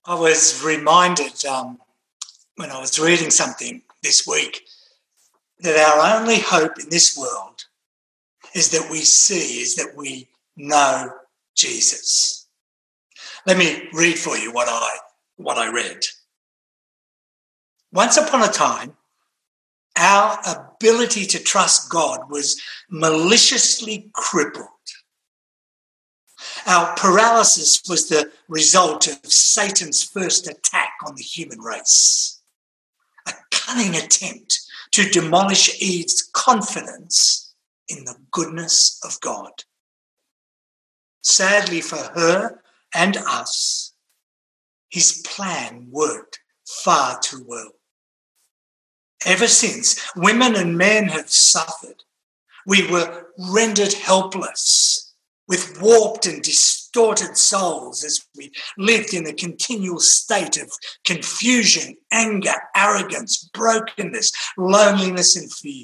I was reminded when I was reading something this week that our only hope in this world is that we know Jesus. Let me read for you what I read. Once upon a time, our ability to trust God was maliciously crippled. Our paralysis was the result of Satan's first attack on the human race, a cunning attempt to demolish Eve's confidence in the goodness of God. Sadly for her and us, his plan worked far too well. Ever since women and men have suffered, we were rendered helpless, with warped and distorted souls as we lived in a continual state of confusion, anger, arrogance, brokenness, loneliness and fear.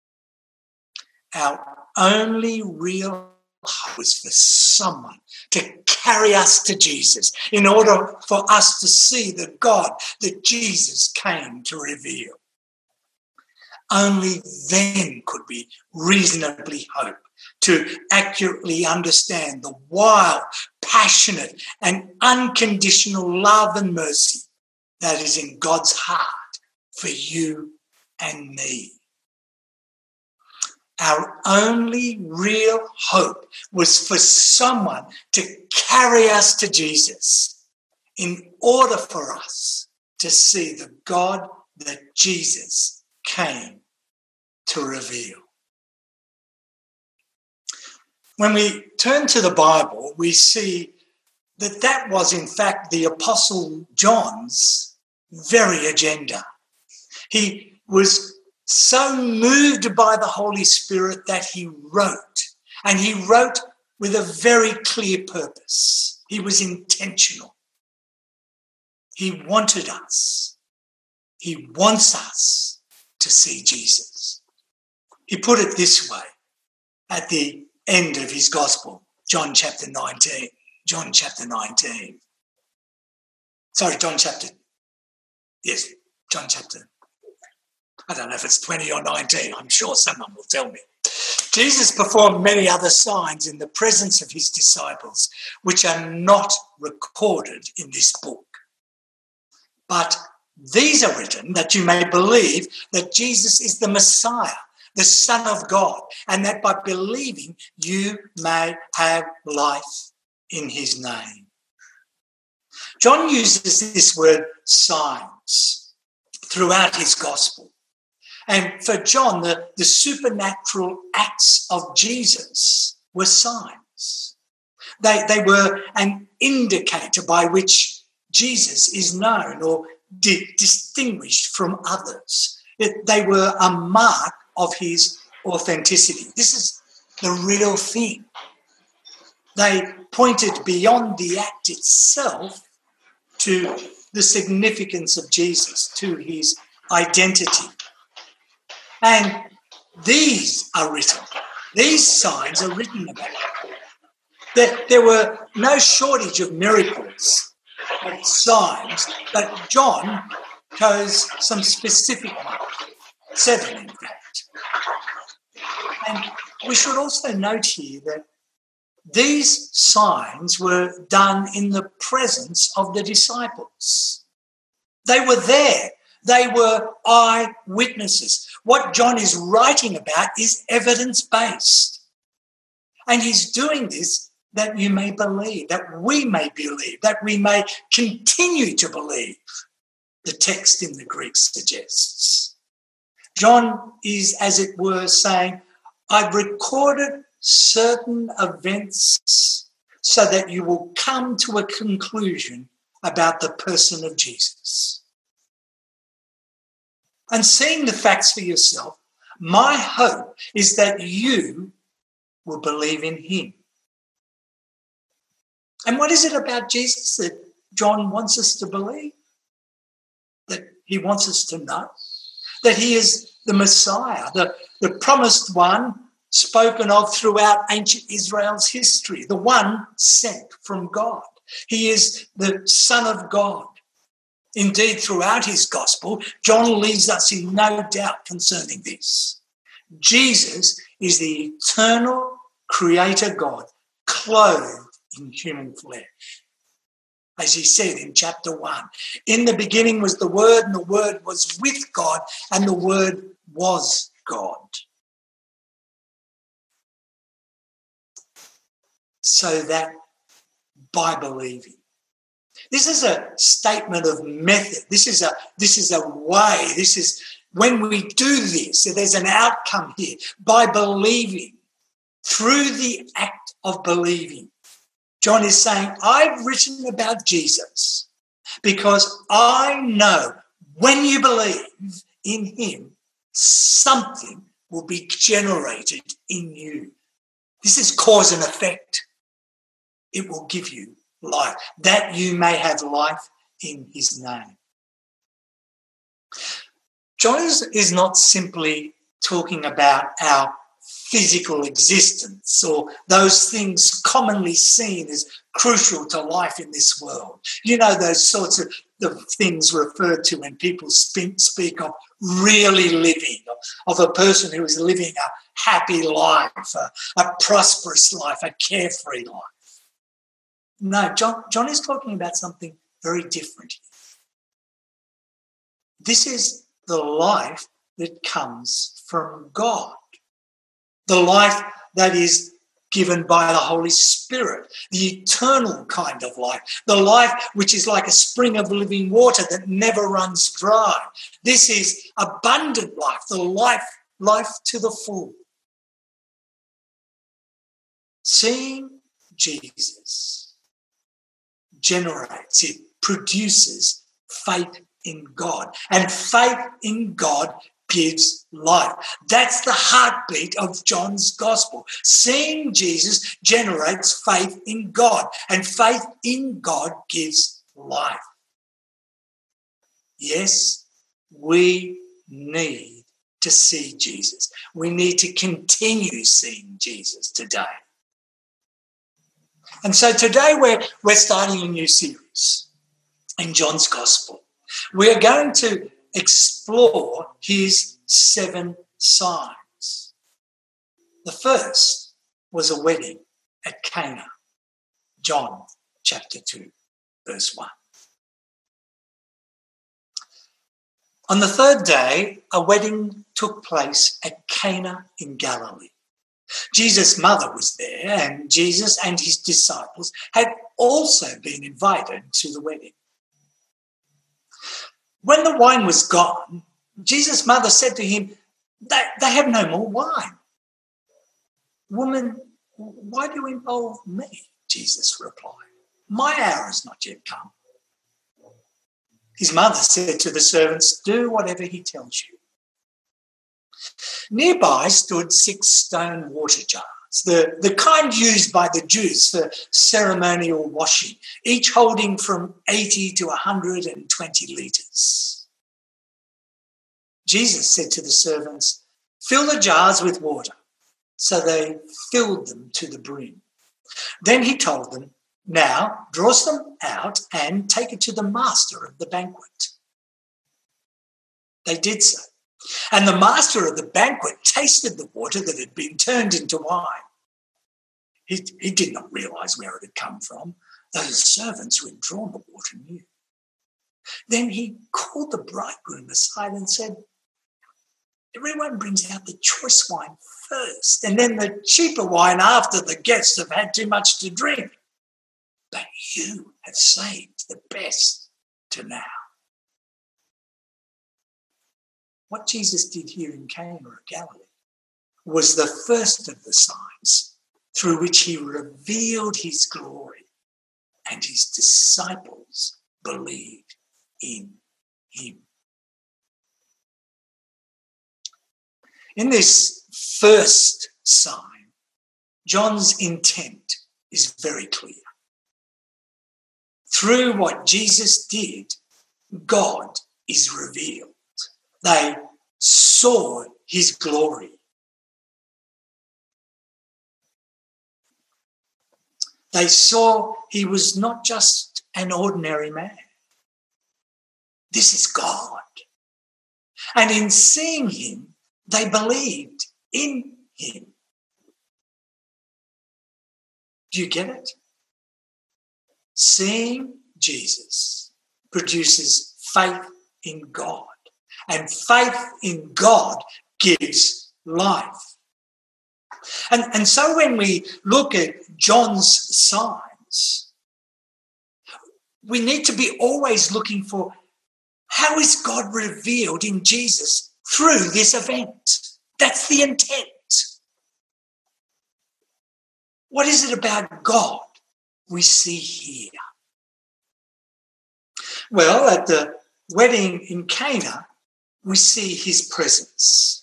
Our only real hope was for someone to carry us to Jesus in order for us to see the God that Jesus came to reveal. Only then could we reasonably hope to accurately understand the wild, passionate and unconditional love and mercy that is in God's heart for you and me. Our only real hope was for someone to carry us to Jesus in order for us to see the God that Jesus came to reveal. When we turn to the Bible, we see that was in fact the Apostle John's very agenda. He was so moved by the Holy Spirit that he wrote, and he wrote with a very clear purpose. He was intentional. He wanted us. He wants us to see Jesus. He put it this way at the end of his gospel, John chapter 19. I don't know if it's 20 or 19. I'm sure someone will tell me. Jesus performed many other signs in the presence of his disciples, which are not recorded in this book. But these are written that you may believe that Jesus is the Messiah, the Son of God, and that by believing you may have life in his name. John uses this word signs throughout his gospel. And for John, the supernatural acts of Jesus were signs. They were an indicator by which Jesus is known or distinguished from others. They were a mark of his authenticity. This is the real thing. They pointed beyond the act itself to the significance of Jesus, to his identity. And these signs are written about. That there were no shortage of miracles and signs, but John chose some specific ones, 7 in fact. And we should also note here that these signs were done in the presence of the disciples. They were there. They were eyewitnesses. What John is writing about is evidence-based. And he's doing this that you may believe, that we may believe, that we may continue to believe, the text in the Greek suggests. John is, as it were, saying, I've recorded certain events so that you will come to a conclusion about the person of Jesus. And seeing the facts for yourself, my hope is that you will believe in him. And what is it about Jesus that John wants us to believe? That he wants us to know? That he is the Messiah, the promised one spoken of throughout ancient Israel's history, the one sent from God. He is the Son of God. Indeed, throughout his gospel, John leaves us in no doubt concerning this. Jesus is the eternal creator God, clothed in human flesh. As he said in chapter 1, in the beginning was the Word, and the Word was with God, and the Word was God. So that by believing. This is a statement of method. This is a way. This is when we do this, there's an outcome here. By believing, through the act of believing. John is saying, I've written about Jesus because I know when you believe in him, something will be generated in you. This is cause and effect. It will give you life, that you may have life in his name. John is not simply talking about our physical existence or those things commonly seen as crucial to life in this world. You know, those sorts of the things referred to when people speak of really living, of a person who is living a happy life, a prosperous life, a carefree life. No, John is talking about something very different. This is the life that comes from God, the life that is given by the Holy Spirit, the eternal kind of life, the life which is like a spring of living water that never runs dry. This is abundant life, the life to the full. Seeing Jesus generates, it produces faith in God, and faith in God gives life. That's the heartbeat of John's gospel. Seeing Jesus generates faith in God, and faith in God gives life. Yes, we need to see Jesus. We need to continue seeing Jesus today. And so today we're starting a new series in John's Gospel. We are going to explore his 7 signs. The first was a wedding at Cana, John chapter 2, verse 1. On the third day, a wedding took place at Cana in Galilee. Jesus' mother was there, and Jesus and his disciples had also been invited to the wedding. When the wine was gone, Jesus' mother said to him, they have no more wine. Woman, why do you involve me? Jesus replied, my hour has not yet come. His mother said to the servants, do whatever he tells you. Nearby stood 6 stone water jars, the kind used by the Jews for ceremonial washing, each holding from 80 to 120 litres. Jesus said to the servants, fill the jars with water. So they filled them to the brim. Then he told them, now draw some out and take it to the master of the banquet. They did so. And the master of the banquet tasted the water that had been turned into wine. He did not realise where it had come from. Those servants who had drawn the water knew. Then he called the bridegroom aside and said, everyone brings out the choice wine first, and then the cheaper wine after the guests have had too much to drink. But you have saved the best to now. What Jesus did here in Cana of Galilee was the first of the signs through which he revealed his glory, and his disciples believed in him. In this first sign, John's intent is very clear. Through what Jesus did, God is revealed. They saw his glory. They saw he was not just an ordinary man. This is God. And in seeing him, they believed in him. Do you get it? Seeing Jesus produces faith in God. And faith in God gives life. And so when we look at John's signs, we need to be always looking for how is God revealed in Jesus through this event? That's the intent. What is it about God we see here? Well, at the wedding in Cana, we see his presence.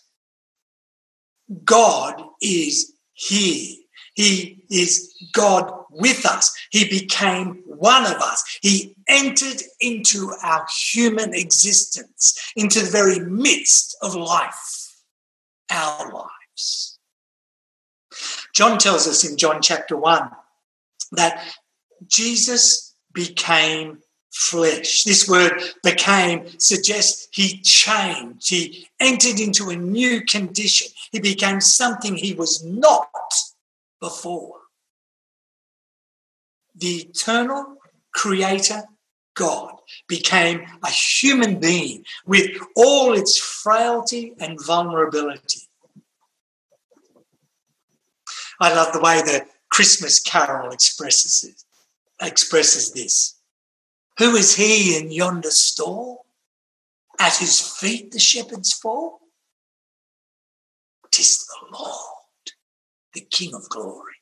God is here. He is God with us. He became one of us. He entered into our human existence, into the very midst of life, our lives. John tells us in John chapter 1 that Jesus became flesh. This word became suggests he changed. He entered into a new condition. He became something he was not before. The eternal creator God became a human being with all its frailty and vulnerability. I love the way the Christmas carol expresses this. Who is he in yonder stall? At his feet the shepherds fall? 'Tis the Lord, the King of glory.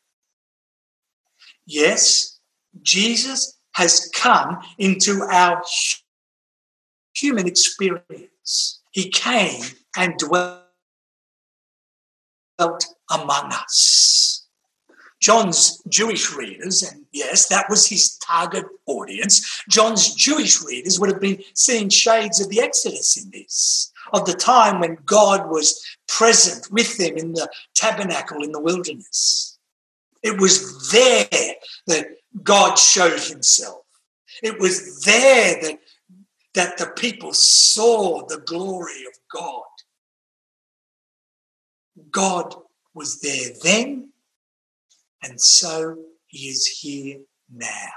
Yes, Jesus has come into our human experience. He came and dwelt among us. John's Jewish readers, and yes, that was his target audience, John's Jewish readers would have been seeing shades of the Exodus in this, of the time when God was present with them in the tabernacle in the wilderness. It was there that God showed himself. It was there that the people saw the glory of God. God was there then, and so he is here now.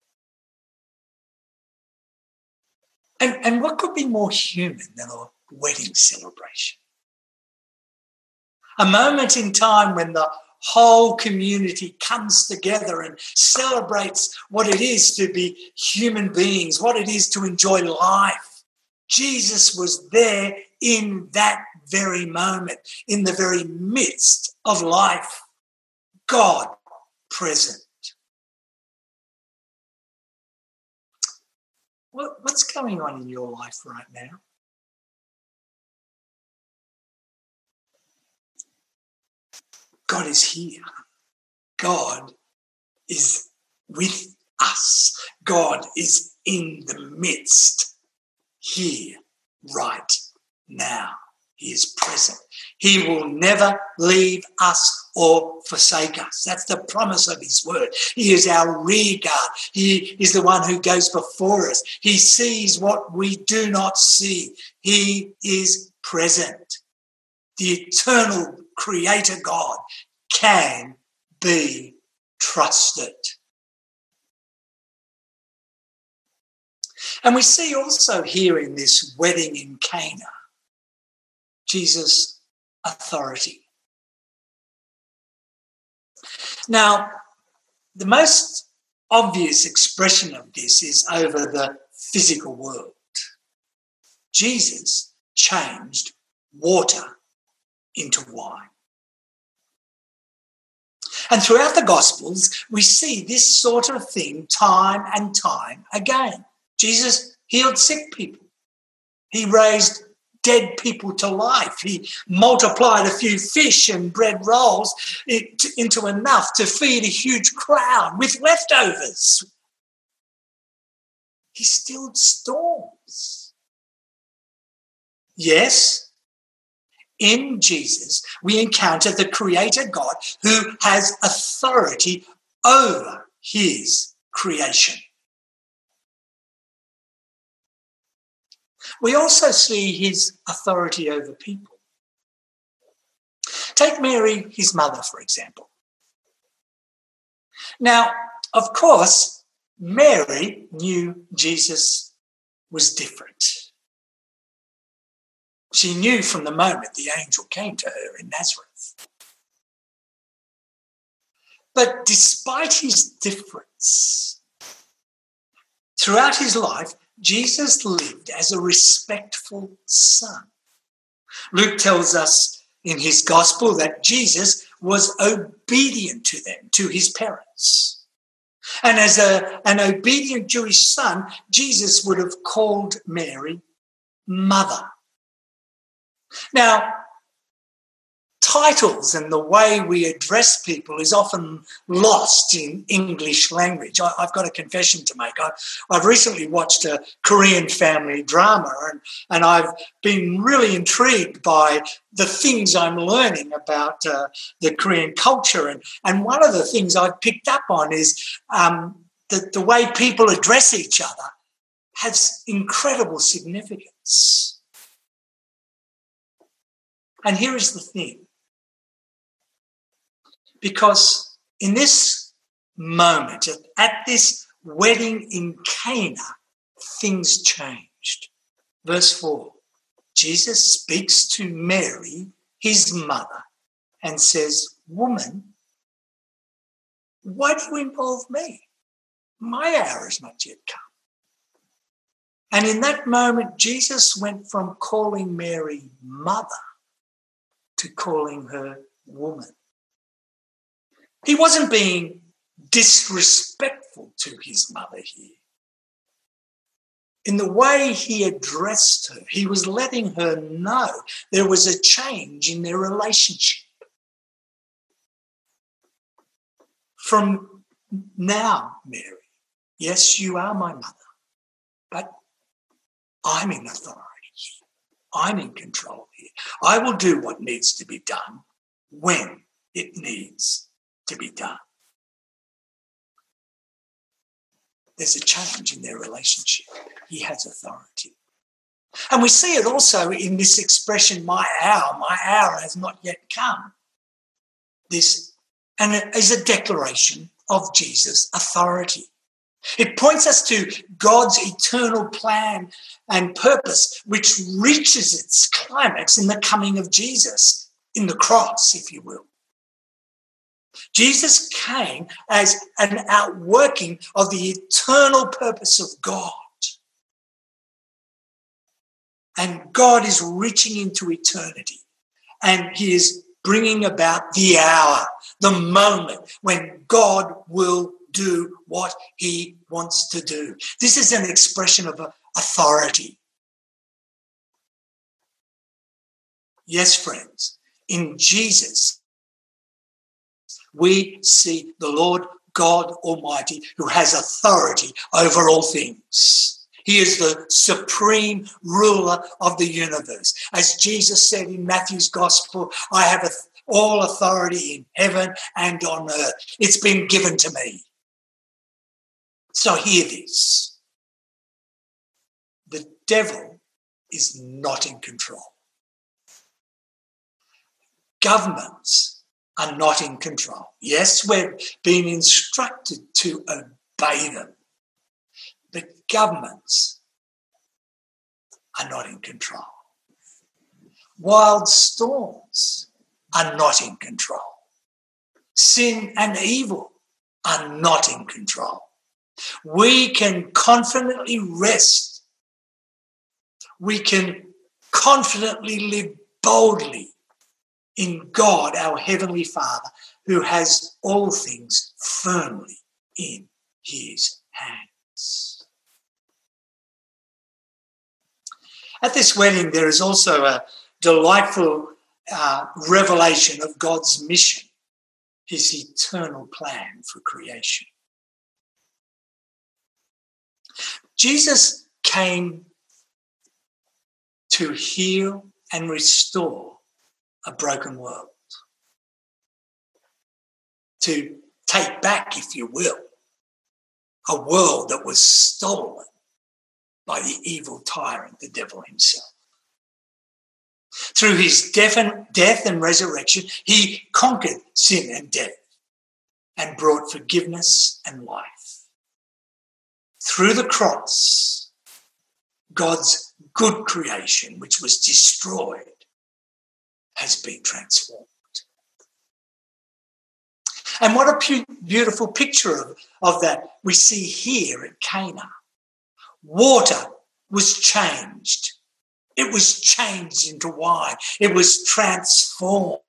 And what could be more human than a wedding celebration? A moment in time when the whole community comes together and celebrates what it is to be human beings, what it is to enjoy life. Jesus was there in that very moment, in the very midst of life. God present. What's going on in your life right now? God is here. God is with us. God is in the midst, here, right now. He is present. He will never leave us or forsake us. That's the promise of his word. He is our rear guard. He is the one who goes before us. He sees what we do not see. He is present. The eternal creator God can be trusted. And we see also here in this wedding in Cana, Jesus' authority. Now, the most obvious expression of this is over the physical world. Jesus changed water into wine. And throughout the Gospels, we see this sort of thing time and time again. Jesus healed sick people. He raised dead people to life. He multiplied a few fish and bread rolls into enough to feed a huge crowd with leftovers. He stilled storms. Yes, in Jesus, we encounter the Creator God who has authority over his creation. We also see his authority over people. Take Mary, his mother, for example. Now, of course, Mary knew Jesus was different. She knew from the moment the angel came to her in Nazareth. But despite his difference, throughout his life, Jesus lived as a respectful son. Luke tells us in his gospel that Jesus was obedient to them, to his parents. And as an obedient Jewish son, Jesus would have called Mary mother. Now, titles and the way we address people is often lost in English language. I've got a confession to make. I've recently watched a Korean family drama and I've been really intrigued by the things I'm learning about the Korean culture. And one of the things I've picked up on is the way people address each other has incredible significance. And here is the thing. Because in this moment, at this wedding in Cana, things changed. Verse 4, Jesus speaks to Mary, his mother, and says, "Woman, why do you involve me? My hour has not yet come." And in that moment, Jesus went from calling Mary mother to calling her woman. He wasn't being disrespectful to his mother here. In the way he addressed her, he was letting her know there was a change in their relationship. From now, Mary, yes, you are my mother, but I'm in authority here. I'm in control here. I will do what needs to be done when it needs to be done. There's a change in their relationship. He has authority. And we see it also in this expression, my hour has not yet come. And it is a declaration of Jesus' authority. It points us to God's eternal plan and purpose, which reaches its climax in the coming of Jesus, in the cross, if you will. Jesus came as an outworking of the eternal purpose of God. And God is reaching into eternity. And he is bringing about the hour, the moment when God will do what he wants to do. This is an expression of authority. Yes, friends, in Jesus, we see the Lord God Almighty who has authority over all things. He is the supreme ruler of the universe. As Jesus said in Matthew's gospel, I have all authority in heaven and on earth. It's been given to me. So hear this. The devil is not in control. Governments are not in control. Yes, we're being instructed to obey them, but governments are not in control. Wild storms are not in control. Sin and evil are not in control. We can confidently rest. We can confidently live boldly in God, our Heavenly Father, who has all things firmly in his hands. At this wedding, there is also a delightful revelation of God's mission, his eternal plan for creation. Jesus came to heal and restore a broken world, to take back, if you will, a world that was stolen by the evil tyrant, the devil himself. Through his death and resurrection, he conquered sin and death and brought forgiveness and life. Through the cross, God's good creation, which was destroyed, has been transformed. And what a beautiful picture of that we see here at Cana. Water was changed. It was changed into wine. It was transformed.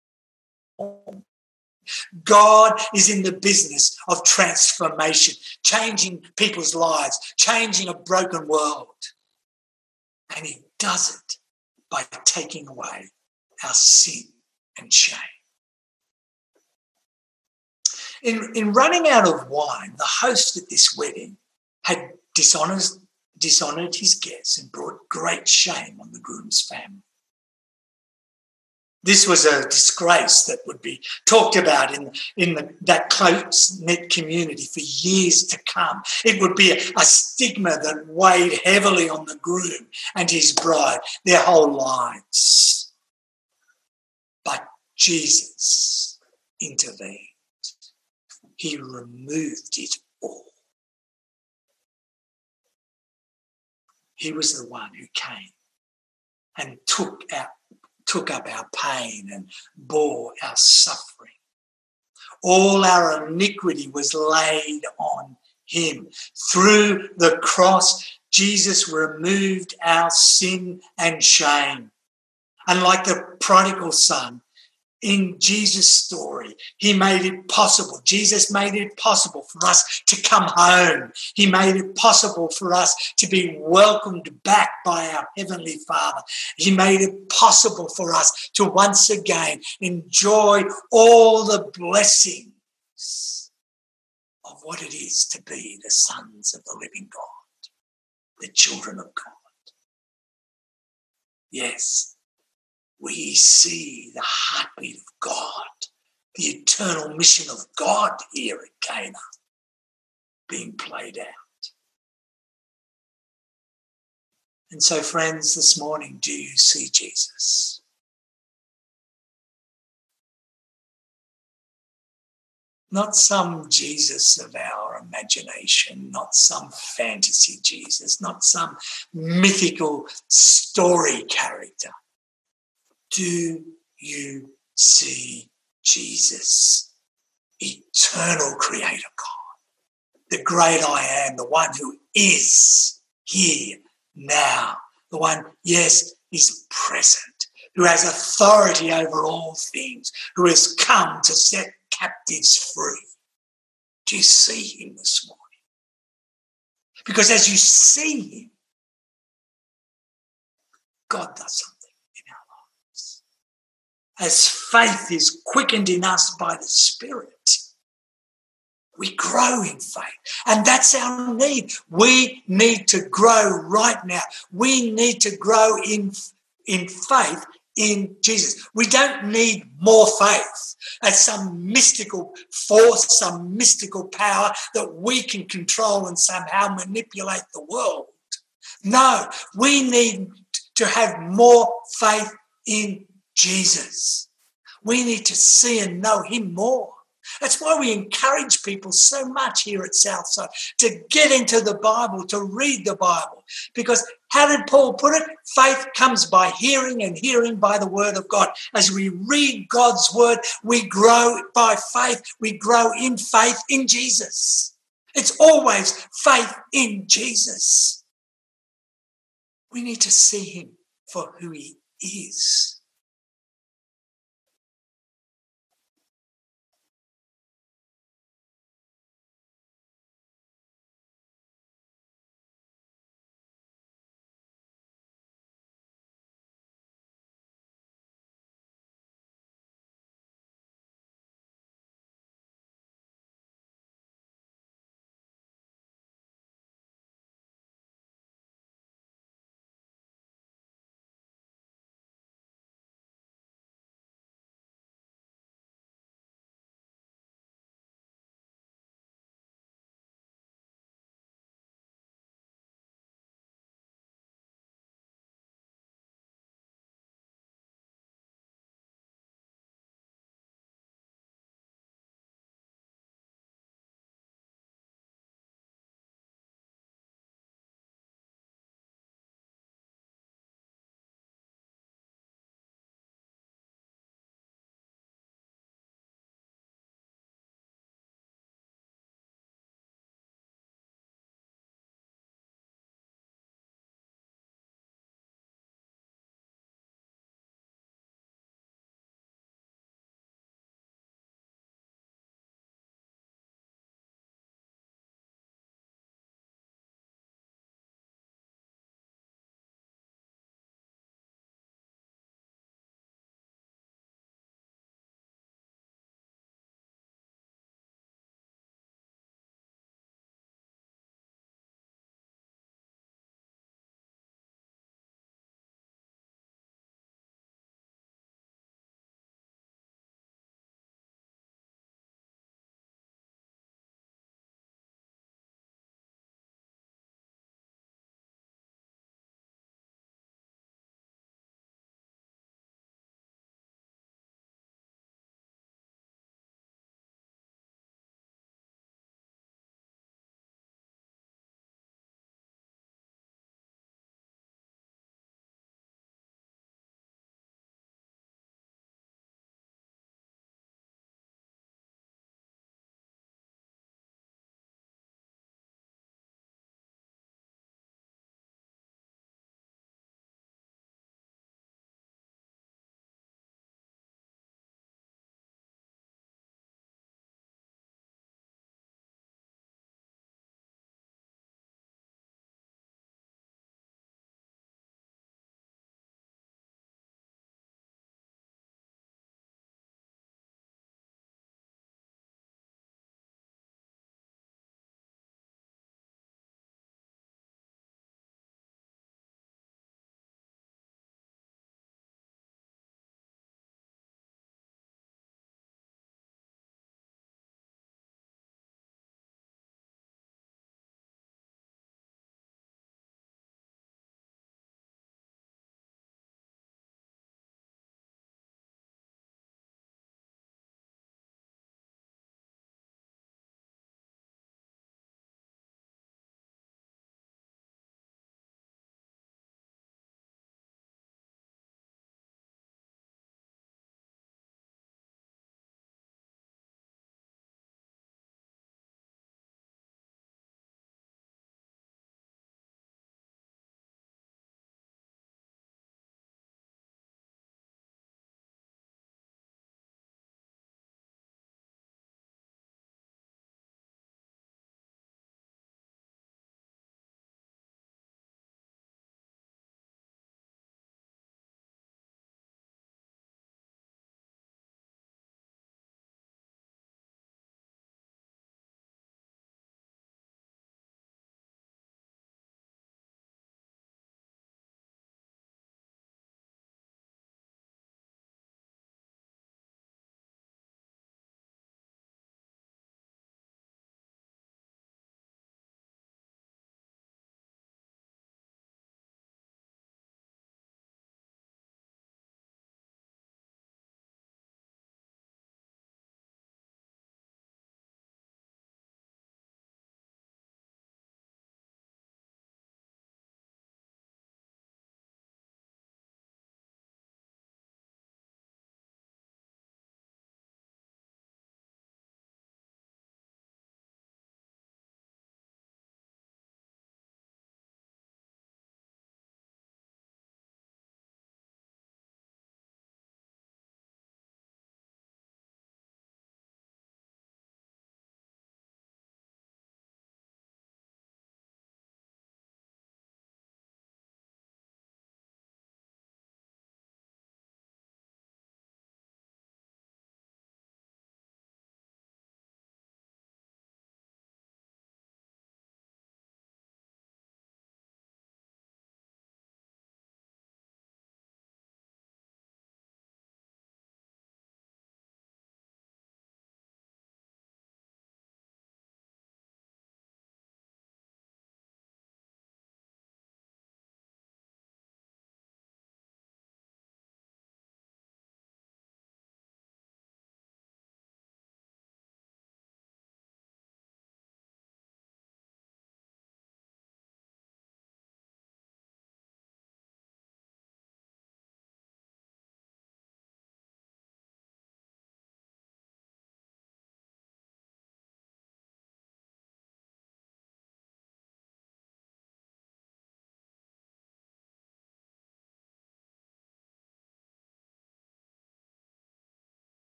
God is in the business of transformation, changing people's lives, changing a broken world. And he does it by taking away our sin and shame. In running out of wine, the host at this wedding had dishonoured his guests and brought great shame on the groom's family. This was a disgrace that would be talked about in that close-knit community for years to come. It would be a stigma that weighed heavily on the groom and his bride their whole lives. But Jesus intervened. He removed it all. He was the one who came and took up our pain and bore our suffering. All our iniquity was laid on him. Through the cross, Jesus removed our sin and shame. And like the prodigal son, in Jesus' story, he made it possible. Jesus made it possible for us to come home. He made it possible for us to be welcomed back by our Heavenly Father. He made it possible for us to once again enjoy all the blessings of what it is to be the sons of the living God, the children of God. Yes. We see the heartbeat of God, the eternal mission of God here at Cana being played out. And so, friends, this morning, do you see Jesus? Not some Jesus of our imagination, not some fantasy Jesus, not some mythical story character. Do you see Jesus, eternal creator God, the great I am, the one who is here now, the one, yes, is present, who has authority over all things, who has come to set captives free? Do you see him this morning? Because as you see him, God does something. As faith is quickened in us by the Spirit, we grow in faith. And that's our need. We need to grow right now. We need to grow in faith in Jesus. We don't need more faith as some mystical force, some mystical power that we can control and somehow manipulate the world. No, we need to have more faith in Jesus. We need to see and know him more. That's why we encourage people so much here at Southside to get into the Bible, to read the Bible. Because how did Paul put it? Faith comes by hearing and hearing by the word of God. As we read God's word, we grow by faith. We grow in faith in Jesus. It's always faith in Jesus. We need to see him for who he is.